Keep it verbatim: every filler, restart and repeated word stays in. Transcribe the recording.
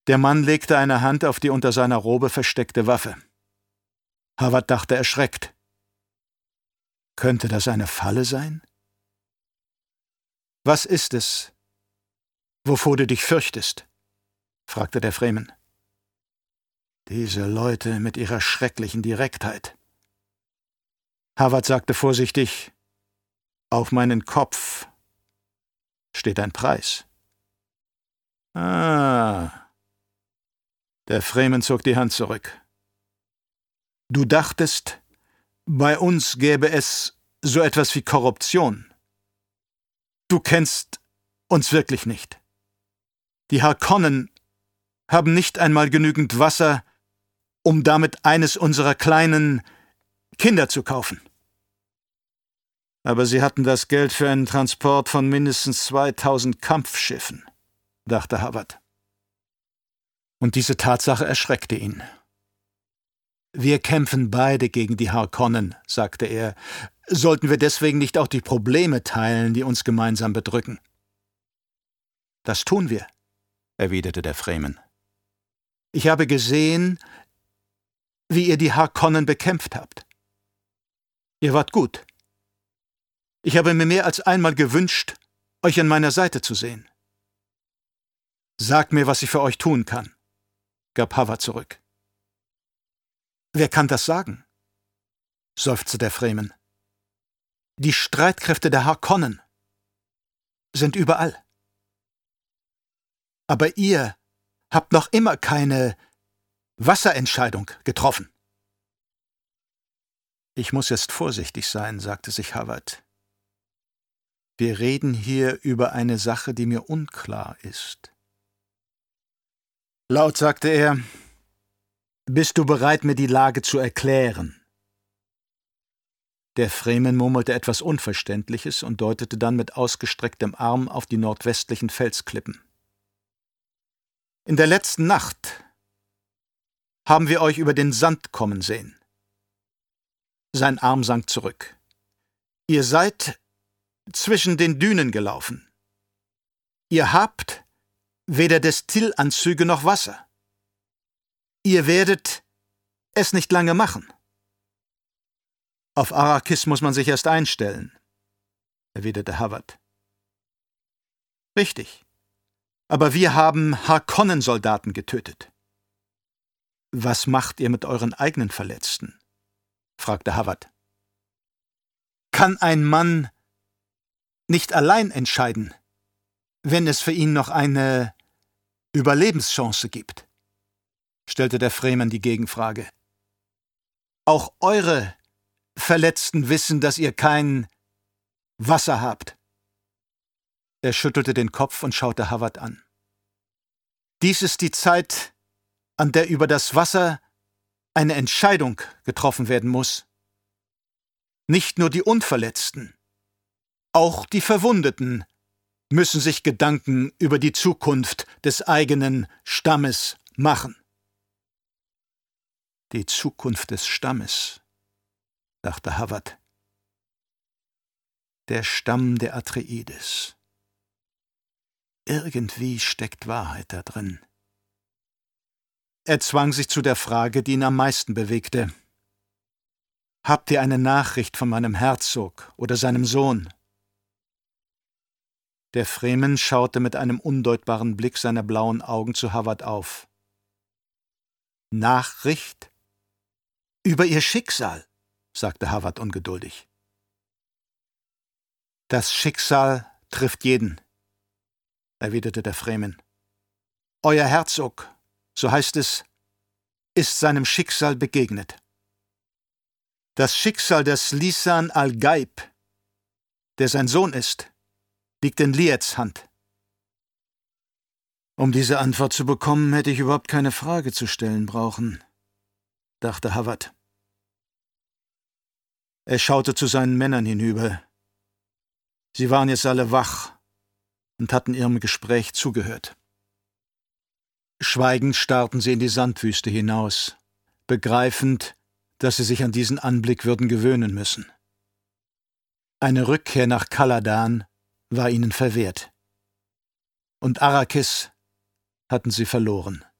Der Mann legte eine Hand auf die unter seiner Robe versteckte Waffe. Hawat dachte erschreckt. Könnte das eine Falle sein? »Was ist es, wovor du dich fürchtest?« fragte der Fremen. Diese Leute mit ihrer schrecklichen Direktheit. Hawat sagte vorsichtig, »Auf meinen Kopf steht ein Preis.« »Ah.« Der Fremen zog die Hand zurück. »Du dachtest, bei uns gäbe es so etwas wie Korruption. Du kennst uns wirklich nicht. Die Harkonnen haben nicht einmal genügend Wasser, um damit eines unserer kleinen Kinder zu kaufen. Aber sie hatten das Geld für einen Transport von mindestens zweitausend Kampfschiffen«, dachte Hawat. Und diese Tatsache erschreckte ihn. »Wir kämpfen beide gegen die Harkonnen«, sagte er. »Sollten wir deswegen nicht auch die Probleme teilen, die uns gemeinsam bedrücken?« »Das tun wir«, erwiderte der Fremen. »Ich habe gesehen, wie ihr die Harkonnen bekämpft habt. Ihr wart gut. Ich habe mir mehr als einmal gewünscht, euch an meiner Seite zu sehen.« »Sag mir, was ich für euch tun kann«, gab Hawat zurück. »Wer kann das sagen?«, seufzte der Fremen. »Die Streitkräfte der Harkonnen sind überall. Aber ihr habt noch immer keine Wasserentscheidung getroffen.« »Ich muss jetzt vorsichtig sein«, sagte sich Hawat. »Wir reden hier über eine Sache, die mir unklar ist.« Laut sagte er, »Bist du bereit, mir die Lage zu erklären?« Der Fremen murmelte etwas Unverständliches und deutete dann mit ausgestrecktem Arm auf die nordwestlichen Felsklippen. »In der letzten Nacht haben wir euch über den Sand kommen sehen.« Sein Arm sank zurück. »Ihr seid zwischen den Dünen gelaufen. Ihr habt weder Destillanzüge noch Wasser. Ihr werdet es nicht lange machen.« »Auf Arrakis muss man sich erst einstellen«, erwiderte Hawat. »Richtig. Aber wir haben Harkonnen-Soldaten getötet.« »Was macht ihr mit euren eigenen Verletzten?«, fragte Hawat. »Kann ein Mann nicht allein entscheiden, wenn es für ihn noch eine Überlebenschance gibt?«, stellte der Fremen die Gegenfrage. »Auch eure Verletzten wissen, dass ihr kein Wasser habt.« Er schüttelte den Kopf und schaute Hawat an. »Dies ist die Zeit, an der über das Wasser eine Entscheidung getroffen werden muss. Nicht nur die Unverletzten, auch die Verwundeten müssen sich Gedanken über die Zukunft des eigenen Stammes machen.« »Die Zukunft des Stammes«, dachte Hawat. »Der Stamm der Atreides. Irgendwie steckt Wahrheit da drin.« Er zwang sich zu der Frage, die ihn am meisten bewegte. »Habt ihr eine Nachricht von meinem Herzog oder seinem Sohn?« Der Fremen schaute mit einem undeutbaren Blick seiner blauen Augen zu Hawat auf. »Nachricht? Über ihr Schicksal«, sagte Hawat ungeduldig. »Das Schicksal trifft jeden«, erwiderte der Fremen. »Euer Herzog, so heißt es, ist seinem Schicksal begegnet. Das Schicksal des Lisan al-Gaib, der sein Sohn ist, liegt in Liets Hand.« »Um diese Antwort zu bekommen, hätte ich überhaupt keine Frage zu stellen brauchen«, dachte Hawat. Er schaute zu seinen Männern hinüber. Sie waren jetzt alle wach und hatten ihrem Gespräch zugehört. Schweigend starrten sie in die Sandwüste hinaus, begreifend, dass sie sich an diesen Anblick würden gewöhnen müssen. Eine Rückkehr nach Kaladan war ihnen verwehrt. Und Arrakis hatten sie verloren.